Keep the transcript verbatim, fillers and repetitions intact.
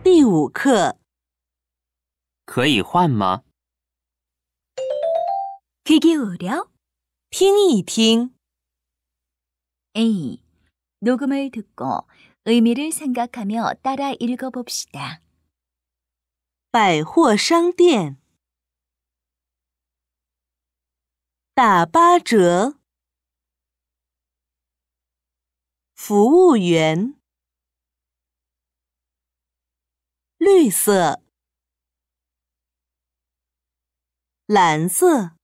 第五课， 可以换吗？ 귀 기울여. 听一听。 A. 녹음을 듣고 의미를 생각하며 따라 읽어봅시다. 百货商店，打八折，服务员，绿色，蓝色。